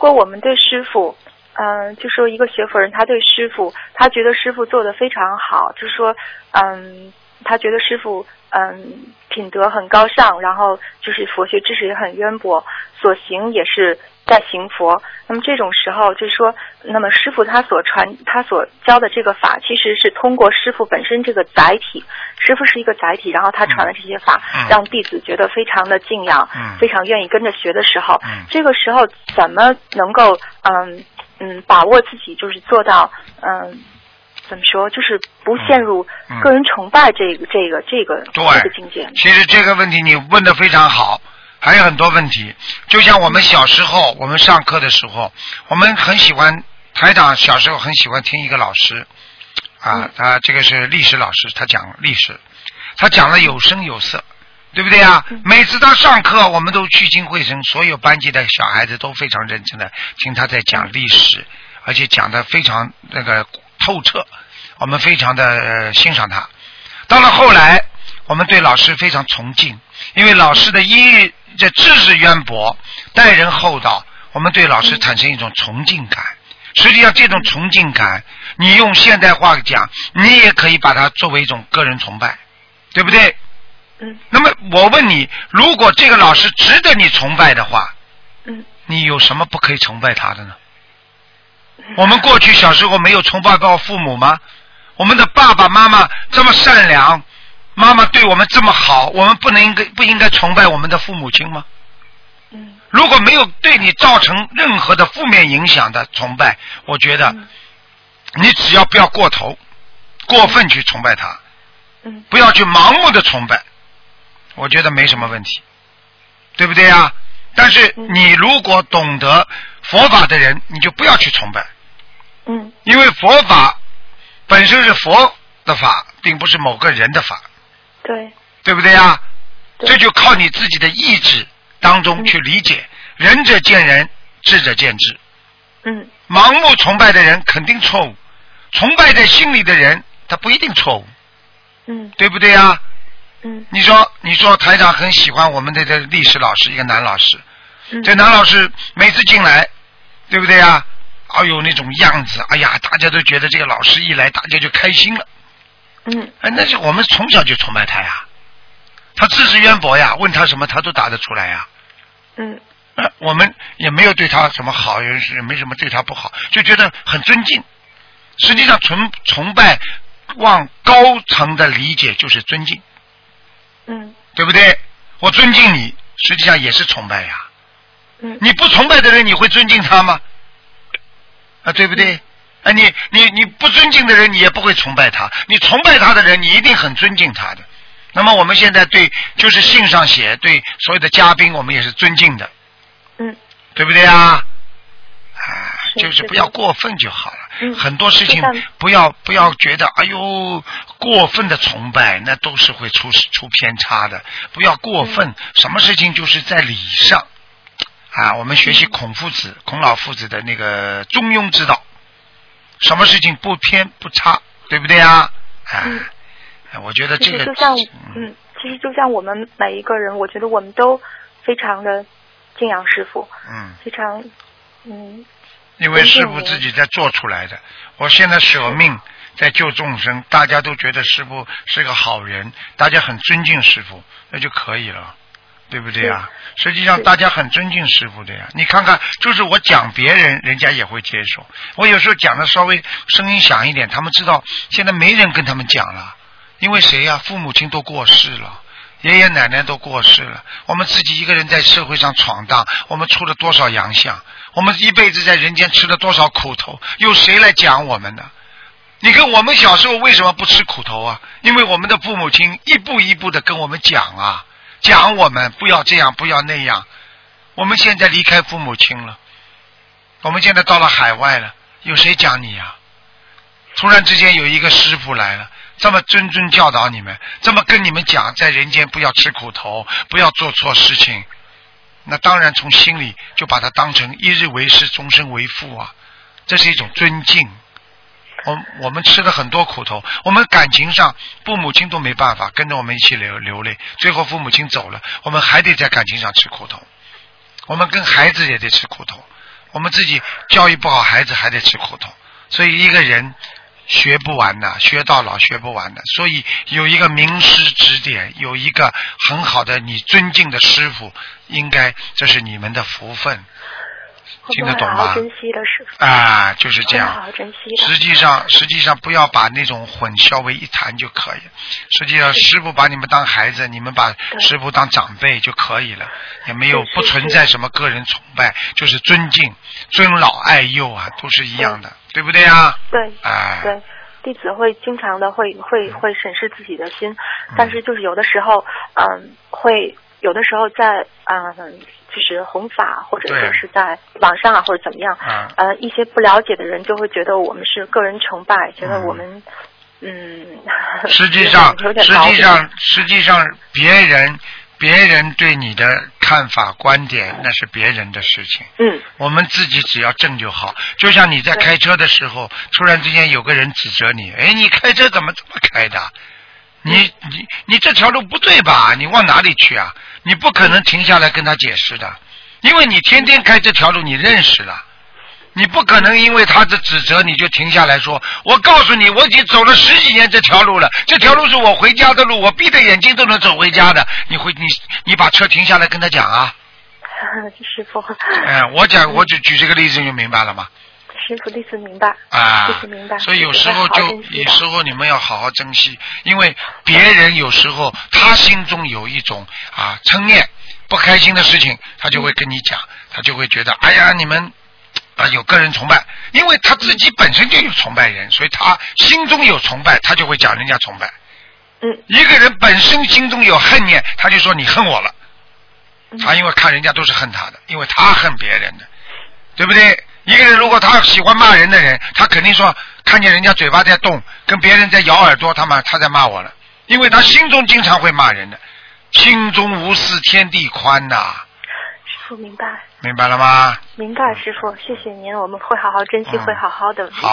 果我们对师傅，就说一个学佛人，他对师傅，他觉得师傅做得非常好，就是说，他觉得师傅，品德很高尚，然后就是佛学知识也很渊博，所行也是在行佛。那么这种时候，就是说，那么师傅他所教的这个法，其实是通过师傅本身这个载体，师傅是一个载体，然后他传的这些法，让弟子觉得非常的敬仰，非常愿意跟着学的时候，这个时候怎么能够把握自己，就是做到怎么说，就是不陷入个人崇拜这个境界。 其实这个问题你问得非常好，还有很多问题。就像我们小时候，我们上课的时候，我们很喜欢台长小时候很喜欢听一个老师他这个是历史老师，他讲历史，他讲的有声有色，对不对啊？每次他上课，我们都聚精会神，所有班级的小孩子都非常认真的听他在讲历史，而且讲的非常那个透彻，我们非常的欣赏他。到了后来，我们对老师非常崇敬，因为老师的这知识渊博，待人厚道，我们对老师产生一种崇敬感。实际上这种崇敬感，你用现代话讲，你也可以把它作为一种个人崇拜，对不对？那么我问你，如果这个老师值得你崇拜的话，你有什么不可以崇拜他的呢？我们过去小时候没有崇拜过父母吗？我们的爸爸妈妈这么善良，妈妈对我们这么好，我们不应该崇拜我们的父母亲吗？如果没有对你造成任何的负面影响的崇拜，我觉得你只要不要过头过分去崇拜他，不要去盲目的崇拜，我觉得没什么问题，对不对啊？但是你如果懂得佛法的人，你就不要去崇拜，因为佛法本身是佛的法，并不是某个人的法，对不对啊？这就靠你自己的意志当中去理解，仁者见仁，智者见智。盲目崇拜的人肯定错误，崇拜在心里的人他不一定错误，对不对啊？你说台长很喜欢我们的这历史老师，一个男老师，这男老师每次进来，对不对啊？哎呦那种样子，哎呀，大家都觉得这个老师一来，大家就开心了。那是我们从小就崇拜他呀，他知识渊博呀，问他什么他都答得出来呀。我们也没有对他什么好，也没什么对他不好，就觉得很尊敬。实际上崇拜往高层的理解就是尊敬，对不对？我尊敬你，实际上也是崇拜呀。你不崇拜的人，你会尊敬他吗？对不对？你不尊敬的人，你也不会崇拜他。你崇拜他的人，你一定很尊敬他的。那么我们现在对，就是信上写，对所有的嘉宾，我们也是尊敬的，对不对啊？就是不要过分就好了。很多事情不要觉得哎呦过分的崇拜，那都是会出偏差的。不要过分，什么事情就是在理上我们学习孔老夫子的那个中庸之道，什么事情不偏不差，对不对啊？我觉得这个其实就像我们每一个人，我觉得我们都非常的敬仰师父，非常因为师父自己在做出来的。我现在舍命在救众生，大家都觉得师父是个好人，大家很尊敬师父，那就可以了，对不对啊？实际上大家很尊敬师父的呀。你看看，就是我讲别人，人家也会接受。我有时候讲的稍微声音响一点，他们知道现在没人跟他们讲了，因为谁呀？父母亲都过世了，爷爷奶奶都过世了，我们自己一个人在社会上闯荡，我们出了多少洋相，我们一辈子在人间吃了多少苦头，有谁来讲我们呢？你看我们小时候为什么不吃苦头啊？因为我们的父母亲一步一步的跟我们讲讲我们不要这样不要那样。我们现在离开父母亲了，我们现在到了海外了，有谁讲你啊？突然之间有一个师父来了，这么谆教导你们，这么跟你们讲，在人间不要吃苦头，不要做错事情，那当然从心里就把它当成一日为师，终身为父啊，这是一种尊敬。我们吃了很多苦头，我们感情上父母亲都没办法跟着我们一起流泪，最后父母亲走了，我们还得在感情上吃苦头，我们跟孩子也得吃苦头， 我们自己教育不好孩子还得吃苦头，所以一个人学不完的，学到老学不完的，所以有一个名师指点，有一个很好的你尊敬的师傅，应该这是你们的福分，听得懂吗？ 好好珍惜的师傅啊，就是这样。 好好珍惜的。 实际上不要把那种混淆为一谈就可以。实际上师傅把你们当孩子，你们把师傅当长辈就可以了，也没有不存在什么个人崇拜，就是尊敬、尊老爱幼啊，都是一样的，对不对啊？ 对， 哎， 对。弟子会经常的会审视自己的心，但是就是有的时候，会有的时候在就是弘法或者说是在网上啊或者怎么样，一些不了解的人就会觉得我们是个人崇拜，觉得我们实际上别人对你的看法观点那是别人的事情，我们自己只要正就好。就像你在开车的时候，突然之间有个人指责你，哎，你开车怎么这么开的？你这条路不对吧？你往哪里去啊？你不可能停下来跟他解释的，因为你天天开这条路，你认识了。你不可能因为他的指责你就停下来说，我告诉你，我已经走了10几年这条路了，这条路是我回家的路，我闭着眼睛都能走回家的。你把车停下来跟他讲啊。 师傅。 我就举这个例子就明白了嘛。 师傅，弟子明白。弟子明白。 所以有时候你们要好好珍惜，因为别人有时候他心中有一种嗔念不开心的事情，他就会跟你讲，他就会觉得哎呀你们有个人崇拜，因为他自己本身就有崇拜人，所以他心中有崇拜，他就会讲人家崇拜。一个人本身心中有恨念，他就说你恨我了。他因为看人家都是恨他的，因为他恨别人的，对不对？一个人如果他喜欢骂人的人，他肯定说看见人家嘴巴在动，跟别人在咬耳朵，他在骂我了，因为他心中经常会骂人的。心中无事天地宽呐。 师傅明白。 明白了吗？ 明白，师傅，谢谢您，我们会好好珍惜，会好好的。 好。